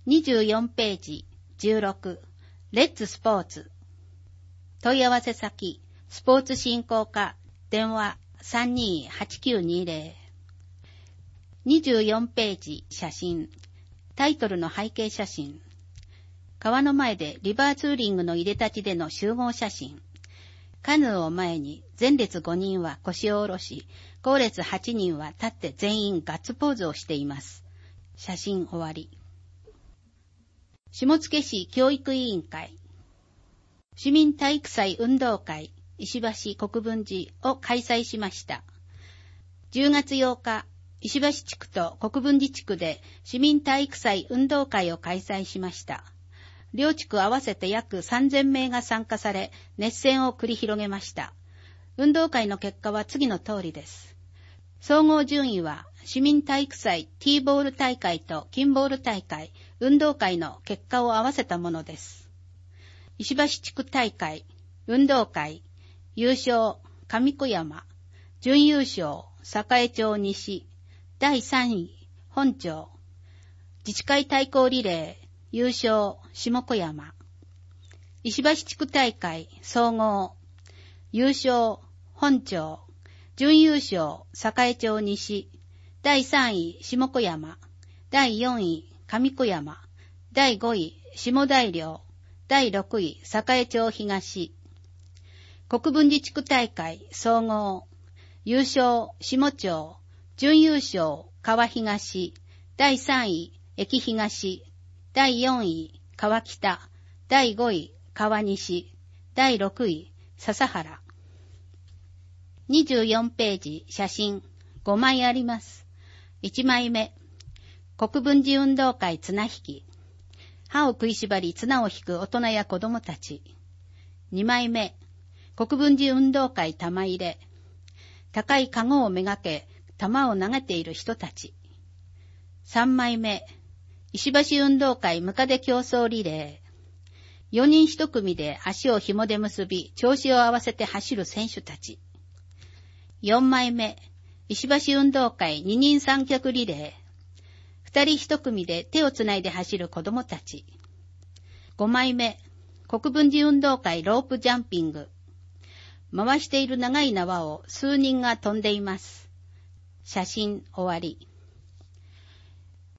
24ページ16レッツスポーツ。問い合わせ先スポーツ振興課電話 328920。 24ページ写真。タイトルの背景写真。川の前でリバーツーリングの入れ立ちでの集合写真。カヌーを前に前列5人は腰を下ろし、後列8人は立って全員ガッツポーズをしています。写真終わり。下野市教育委員会市民体育祭運動会石橋国分寺を開催しました。10月8日、石橋地区と国分寺地区で市民体育祭運動会を開催しました。両地区合わせて約3000名が参加され、熱戦を繰り広げました。運動会の結果は次の通りです。総合順位は市民体育祭 T ボール大会と金ボール大会、運動会の結果を合わせたものです。石橋地区大会、運動会、優勝、上小山、準優勝、栄町西、第3位、本町、自治会対抗リレー、優勝、下小山、石橋地区大会、総合、優勝、本町、準優勝、栄町西、第3位、下小山、第4位、上小山、第5位、下大寮、第6位、栄町東、国分寺地区大会、総合、優勝、下町、準優勝、川東、第3位、駅東、第4位、川北、第5位、川西、第6位、笹原。24ページ、写真、5枚あります。1枚目、国分寺運動会綱引き。歯を食いしばり綱を引く大人や子供たち。2枚目、国分寺運動会玉入れ。高い籠をめがけ、玉を投げている人たち。3枚目、石橋運動会ムカデ競争リレー。4人1組で足を紐で結び、調子を合わせて走る選手たち。4枚目、石橋運動会二人三脚リレー。2人1組で手をつないで走る子供たち。5枚目、国分寺運動会ロープジャンピング。回している長い縄を数人が飛んでいます。写真終わり。